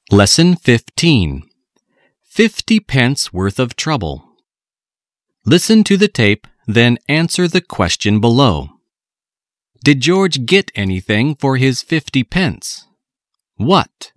Lesson 15. 50 pence worth of trouble. Listen to the tape, then answer the question below. Did George get anything for his 50 pence? What?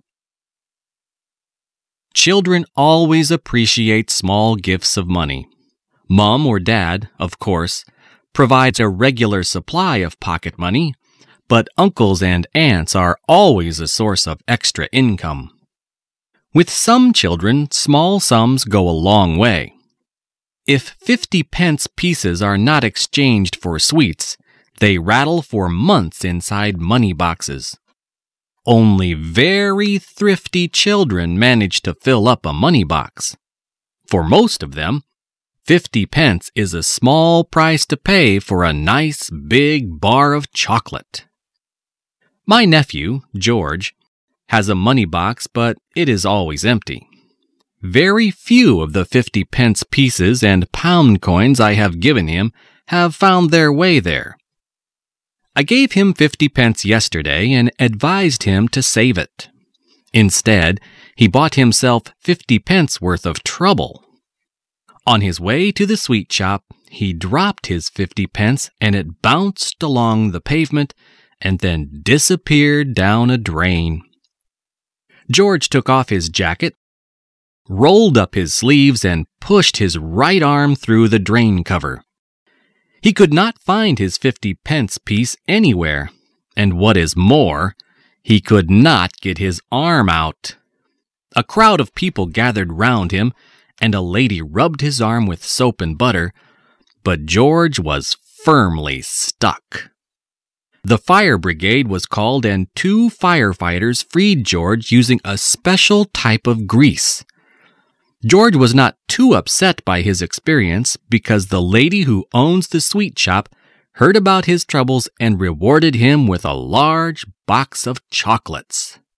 Children always appreciate small gifts of money. Mom or Dad, of course, provides a regular supply of pocket money, but uncles and aunts are always a source of extra income. With some children, small sums go a long way. If 50 pence pieces are not exchanged for sweets, they rattle for months inside money boxes. Only very thrifty children manage to fill up a money box. For most of them, 50 pence is a small price to pay for a nice big bar of chocolate. My nephew, George, has a money box, but it is always empty. Very few of the 50 pence pieces and pound coins I have given him have found their way there. I gave him 50 pence yesterday and advised him to save it. Instead, he bought himself 50 pence worth of trouble. On his way to the sweet shop, he dropped his 50 pence and it bounced along the pavement and then disappeared down a drain. George took off his jacket, rolled up his sleeves, and pushed his right arm through the drain cover. He could not find his 50 pence piece anywhere, and what is more, he could not get his arm out. A crowd of people gathered round him, and a lady rubbed his arm with soap and butter, but George was firmly stuck. The fire brigade was called and 2 firefighters freed George using a special type of grease. George was not too upset by his experience because the lady who owns the sweet shop heard about his troubles and rewarded him with a large box of chocolates.